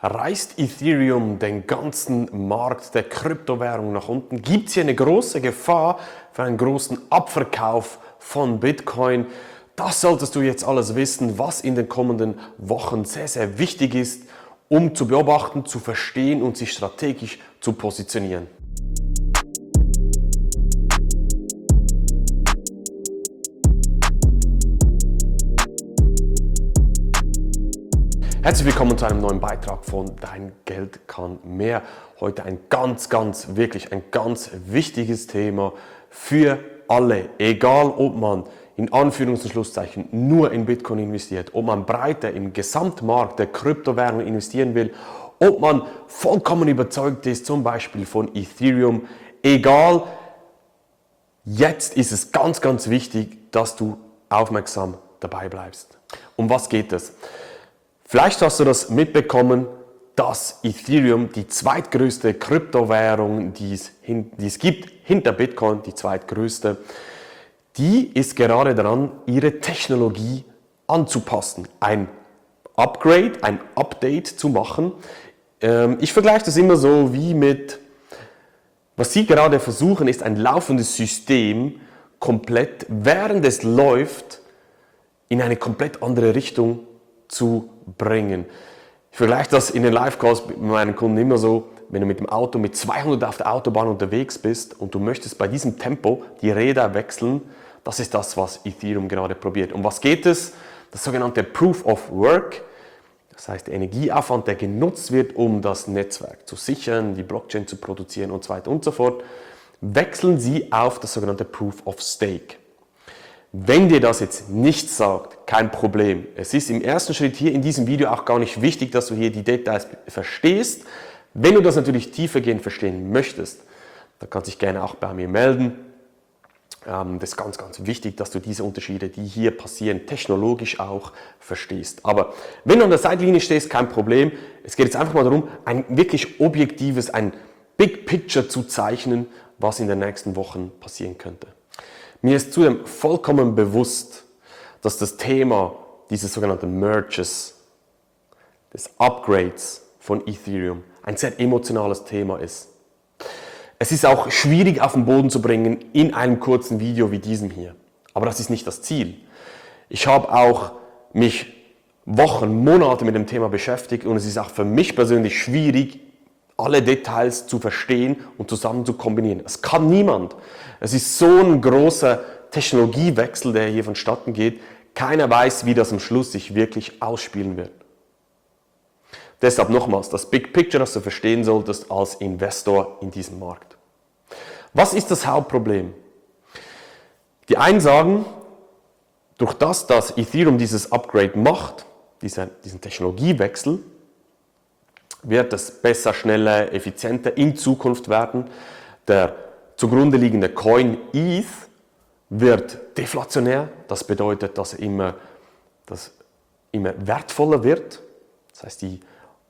Reißt Ethereum den ganzen Markt der Kryptowährung nach unten? Gibt es hier eine große Gefahr für einen großen Abverkauf von Bitcoin? Das solltest du jetzt alles wissen, was in den kommenden Wochen sehr, sehr wichtig ist, um zu beobachten, zu verstehen und sich strategisch zu positionieren. Herzlich willkommen zu einem neuen Beitrag von Dein Geld kann mehr. Heute ein ganz wichtiges Thema für alle. Egal, ob man in Anführungs- und Schlusszeichen nur in Bitcoin investiert, ob man breiter im Gesamtmarkt der Kryptowährungen investieren will, ob man vollkommen überzeugt ist, zum Beispiel von Ethereum. Egal, jetzt ist es ganz wichtig, dass du aufmerksam dabei bleibst. Um was geht es? Vielleicht hast du das mitbekommen, dass Ethereum die zweitgrößte Kryptowährung, die es gibt, hinter Bitcoin die zweitgrößte, die ist gerade daran, ihre Technologie anzupassen, ein Upgrade, ein Update zu machen. Ich vergleiche das immer so wie mit, was sie gerade versuchen, ist ein laufendes System komplett, während es läuft, in eine komplett andere Richtung zu bringen. Ich vergleiche das in den Live-Calls mit meinen Kunden immer so, wenn du mit dem Auto mit 200 auf der Autobahn unterwegs bist und du möchtest bei diesem Tempo die Räder wechseln, das ist das, was Ethereum gerade probiert. Um was geht es? Das sogenannte Proof of Work, das heißt der Energieaufwand, der genutzt wird, um das Netzwerk zu sichern, die Blockchain zu produzieren und so weiter und so fort, wechseln sie auf das sogenannte Proof of Stake. Wenn dir das jetzt nichts sagt, kein Problem. Es ist im ersten Schritt hier in diesem Video auch gar nicht wichtig, dass du hier die Details verstehst. Wenn du das natürlich tiefergehend verstehen möchtest, dann kannst du dich gerne auch bei mir melden. Das ist ganz wichtig, dass du diese Unterschiede, die hier passieren, technologisch auch verstehst. Aber wenn du an der Seitenlinie stehst, kein Problem. Es geht jetzt einfach mal darum, ein wirklich objektives, ein Big Picture zu zeichnen, was in den nächsten Wochen passieren könnte. Mir ist zudem vollkommen bewusst, dass das Thema dieses sogenannten Merges, des Upgrades von Ethereum, ein sehr emotionales Thema ist. Es ist auch schwierig auf den Boden zu bringen in einem kurzen Video wie diesem hier. Aber das ist nicht das Ziel. Ich habe auch mich Wochen, Monate mit dem Thema beschäftigt und es ist auch für mich persönlich schwierig, alle Details zu verstehen und zusammen zu kombinieren. Es kann niemand. Es ist so ein großer Technologiewechsel, der hier vonstatten geht. Keiner weiß, wie das am Schluss sich wirklich ausspielen wird. Deshalb nochmals, das Big Picture, das du verstehen solltest als Investor in diesem Markt. Was ist das Hauptproblem? Die einen sagen, durch das, dass Ethereum dieses Upgrade macht, diesen Technologiewechsel, wird es besser, schneller, effizienter in Zukunft werden. Der zugrunde liegende Coin ETH wird deflationär. Das bedeutet, dass er immer wertvoller wird. Das heißt, die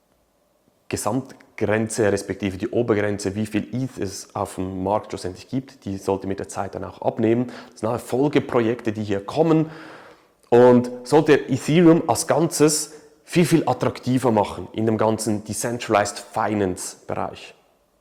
Gesamtgrenze respektive die Obergrenze, wie viel ETH es auf dem Markt schlussendlich gibt, die sollte mit der Zeit dann auch abnehmen. Das sind Folgeprojekte, die hier kommen. Und sollte Ethereum als Ganzes viel attraktiver machen in dem ganzen Decentralized Finance Bereich.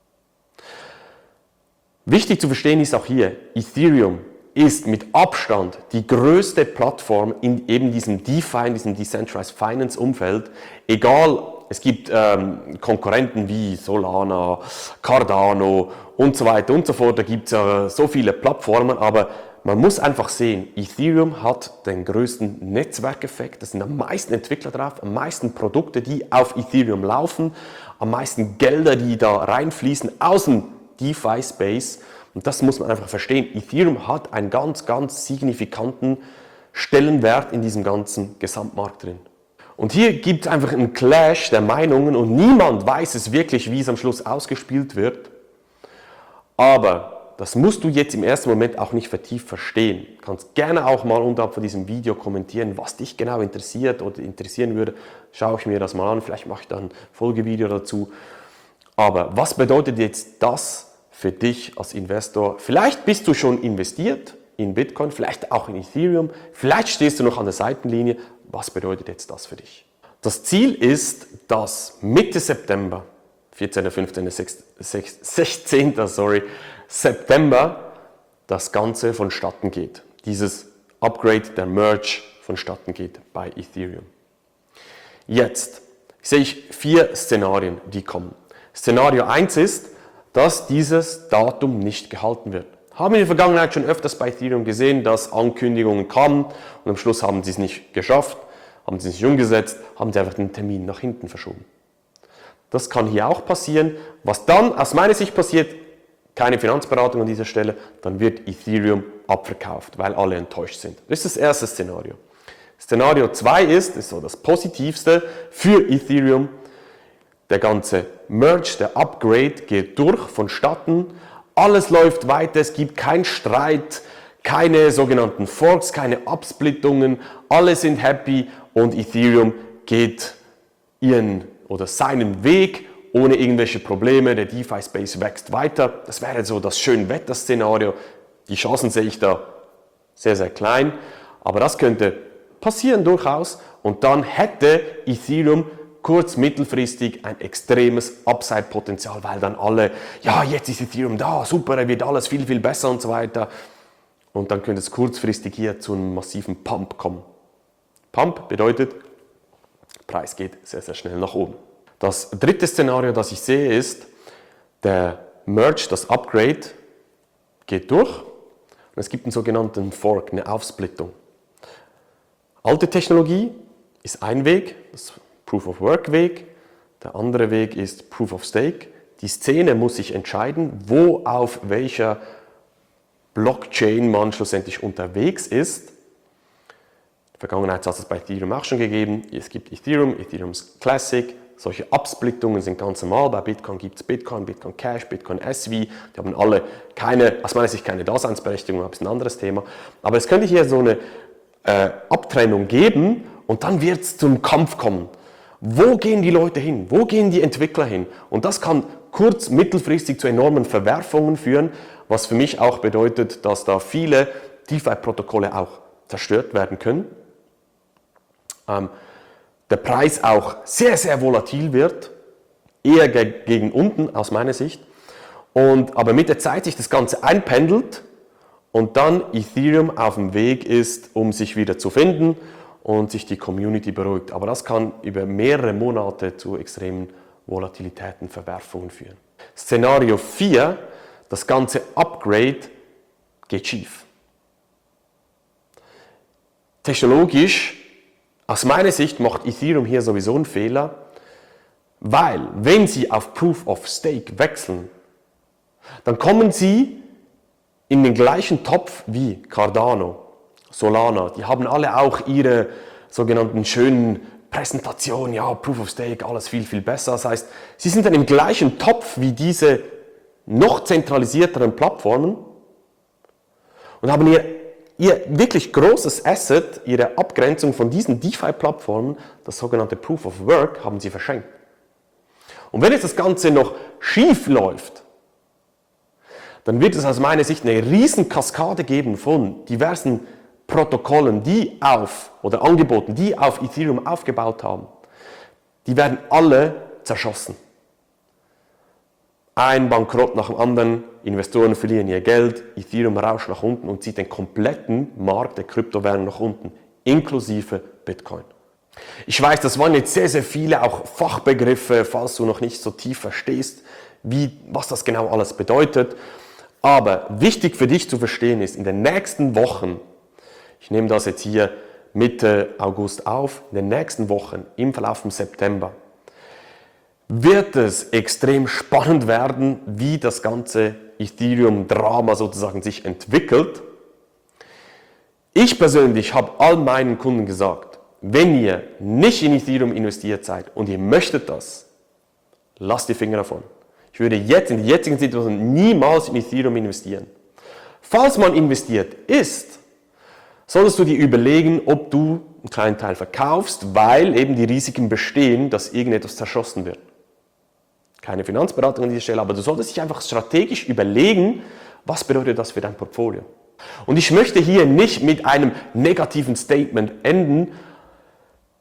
Wichtig zu verstehen ist auch hier, Ethereum ist mit Abstand die größte Plattform in eben diesem DeFi, in diesem Decentralized Finance Umfeld. Egal, es gibt Konkurrenten wie Solana, Cardano und so weiter und so fort. Da gibt es so viele Plattformen, aber man muss einfach sehen, Ethereum hat den größten Netzwerkeffekt, es sind am meisten Entwickler drauf, am meisten Produkte, die auf Ethereum laufen, am meisten Gelder, die da reinfließen aus dem DeFi-Space. Und das muss man einfach verstehen. Ethereum hat einen ganz signifikanten Stellenwert in diesem ganzen Gesamtmarkt drin. Und hier gibt es einfach einen Clash der Meinungen und niemand weiß es wirklich, wie es am Schluss ausgespielt wird. Aber das musst du jetzt im ersten Moment auch nicht vertieft verstehen. Du kannst gerne auch mal unterhalb von diesem Video kommentieren, was dich genau interessiert oder interessieren würde. Schaue ich mir das mal an, vielleicht mache ich dann ein Folgevideo dazu. Aber was bedeutet jetzt das für dich als Investor? Vielleicht bist du schon investiert in Bitcoin, vielleicht auch in Ethereum, vielleicht stehst du noch an der Seitenlinie. Was bedeutet jetzt das für dich? Das Ziel ist, dass Mitte September, 14., 15., 16. September, das Ganze vonstatten geht. Dieses Upgrade, der Merge vonstatten geht bei Ethereum. Jetzt sehe ich 4 Szenarien, die kommen. Szenario 1 ist, dass dieses Datum nicht gehalten wird. Haben wir in der Vergangenheit schon öfters bei Ethereum gesehen, dass Ankündigungen kamen und am Schluss haben sie es nicht geschafft, haben sie es nicht umgesetzt, haben sie einfach den Termin nach hinten verschoben. Das kann hier auch passieren. Was dann aus meiner Sicht passiert, keine Finanzberatung an dieser Stelle, dann wird Ethereum abverkauft, weil alle enttäuscht sind. Das ist das erste Szenario. Szenario 2 ist so das Positivste für Ethereum. Der ganze Merge, der Upgrade geht durch, vonstatten. Alles läuft weiter, es gibt keinen Streit, keine sogenannten Forks, keine Absplittungen. Alle sind happy und Ethereum geht ihren oder seinen Weg ohne irgendwelche Probleme. Der DeFi-Space wächst weiter. Das wäre so das Schönwetter-Szenario. Die Chancen sehe ich da sehr, sehr klein. Aber das könnte passieren durchaus. Und dann hätte Ethereum kurz-mittelfristig ein extremes Upside-Potenzial, weil dann alle, ja, jetzt ist Ethereum da, super, wird alles viel, viel besser und so weiter. Und dann könnte es kurzfristig hier zu einem massiven Pump kommen. Pump bedeutet, Preis geht sehr, sehr schnell nach oben. Das dritte Szenario, das ich sehe, ist, der Merge, das Upgrade, geht durch und es gibt einen sogenannten Fork, eine Aufsplittung. Alte Technologie ist ein Weg, das Proof-of-Work-Weg. Der andere Weg ist Proof-of-Stake. Die Szene muss sich entscheiden, wo auf welcher Blockchain man schlussendlich unterwegs ist. In der Vergangenheit hat es bei Ethereum auch schon gegeben. Es gibt Ethereum, Ethereum's Classic. Solche Absplittungen sind ganz normal. Bei Bitcoin gibt es Bitcoin, Bitcoin Cash, Bitcoin SV. Die haben alle aus meiner Sicht keine Daseinsberechtigung, das ist ein anderes Thema. Aber es könnte hier so eine Abtrennung geben und dann wird es zum Kampf kommen. Wo gehen die Leute hin? Wo gehen die Entwickler hin? Und das kann mittelfristig zu enormen Verwerfungen führen, was für mich auch bedeutet, dass da viele DeFi-Protokolle auch zerstört werden können. Der Preis auch sehr, sehr volatil wird, eher gegen unten aus meiner Sicht. Aber mit der Zeit sich das Ganze einpendelt und dann Ethereum auf dem Weg ist, um sich wieder zu finden und sich die Community beruhigt. Aber das kann über mehrere Monate zu extremen Volatilitäten, Verwerfungen führen. Szenario 4, das ganze Upgrade geht schief. Technologisch, aus meiner Sicht, macht Ethereum hier sowieso einen Fehler, weil wenn sie auf Proof of Stake wechseln, dann kommen sie in den gleichen Topf wie Cardano, Solana. Die haben alle auch ihre sogenannten schönen Präsentationen, ja, Proof of Stake, alles viel, viel besser. Das heißt, sie sind dann im gleichen Topf wie diese noch zentralisierteren Plattformen und haben ihr wirklich großes Asset, ihre Abgrenzung von diesen DeFi-Plattformen, das sogenannte Proof of Work, haben sie verschenkt. Und wenn jetzt das Ganze noch schief läuft, dann wird es aus meiner Sicht eine riesen Kaskade geben von diversen Protokollen, Angeboten, die auf Ethereum aufgebaut haben. Die werden alle zerschossen. Ein Bankrott nach dem anderen, Investoren verlieren ihr Geld, Ethereum rauscht nach unten und zieht den kompletten Markt der Kryptowährung nach unten, inklusive Bitcoin. Ich weiß, das waren jetzt sehr, sehr viele auch Fachbegriffe, falls du noch nicht so tief verstehst, was das genau alles bedeutet. Aber wichtig für dich zu verstehen ist, in den nächsten Wochen, ich nehme das jetzt hier Mitte August auf, in den nächsten Wochen, im Verlauf vom September, wird es extrem spannend werden, wie das ganze Ethereum-Drama sozusagen sich entwickelt. Ich persönlich habe all meinen Kunden gesagt, wenn ihr nicht in Ethereum investiert seid und ihr möchtet das, lasst die Finger davon. Ich würde jetzt in der jetzigen Situation niemals in Ethereum investieren. Falls man investiert ist, solltest du dir überlegen, ob du einen kleinen Teil verkaufst, weil eben die Risiken bestehen, dass irgendetwas zerschossen wird. Keine Finanzberatung an dieser Stelle, aber du solltest dich einfach strategisch überlegen, was bedeutet das für dein Portfolio. Und ich möchte hier nicht mit einem negativen Statement enden,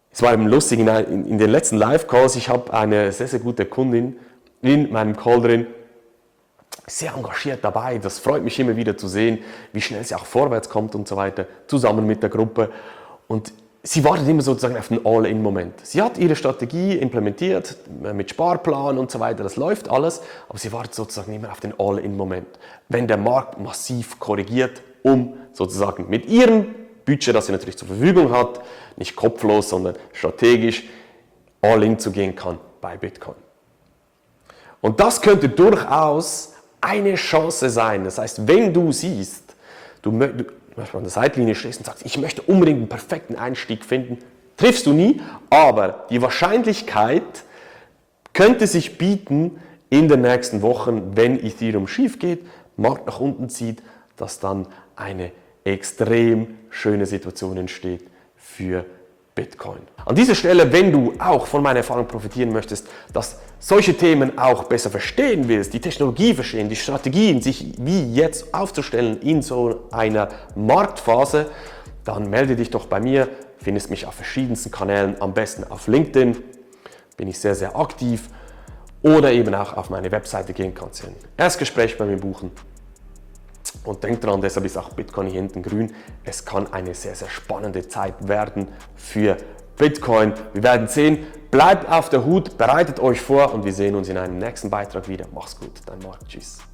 Es war eben lustig, in den letzten Live-Calls, ich habe eine sehr, sehr gute Kundin in meinem Call drin, sehr engagiert dabei. Das freut mich immer wieder zu sehen, wie schnell sie auch vorwärts kommt und so weiter, zusammen mit der Gruppe. Und sie wartet immer sozusagen auf den All-in-Moment. Sie hat ihre Strategie implementiert, mit Sparplan und so weiter, das läuft alles, aber sie wartet sozusagen immer auf den All-in-Moment. Wenn der Markt massiv korrigiert, um sozusagen mit ihrem Budget, das sie natürlich zur Verfügung hat, nicht kopflos, sondern strategisch All-in zu gehen kann bei Bitcoin. Und das könnte durchaus eine Chance sein. Das heißt, wenn du siehst, du an der Seitlinie stehst und sagst, ich möchte unbedingt einen perfekten Einstieg finden, triffst du nie, aber die Wahrscheinlichkeit könnte sich bieten in den nächsten Wochen, wenn Ethereum schief geht, Markt nach unten zieht, dass dann eine extrem schöne Situation entsteht für Bitcoin. An dieser Stelle, wenn du auch von meiner Erfahrung profitieren möchtest, dass solche Themen auch besser verstehen willst, die Technologie verstehen, die Strategien, sich wie jetzt aufzustellen in so einer Marktphase, dann melde dich doch bei mir. Du findest mich auf verschiedensten Kanälen, am besten auf LinkedIn, bin ich sehr, sehr aktiv, oder eben auch auf meine Webseite gehen kannst du ein Erstgespräch bei mir buchen. Und denk dran, deshalb ist auch Bitcoin hier hinten grün. Es kann eine sehr, sehr spannende Zeit werden für Bitcoin. Wir werden sehen. Bleibt auf der Hut, bereitet euch vor und wir sehen uns in einem nächsten Beitrag wieder. Mach's gut, dein Marc. Tschüss.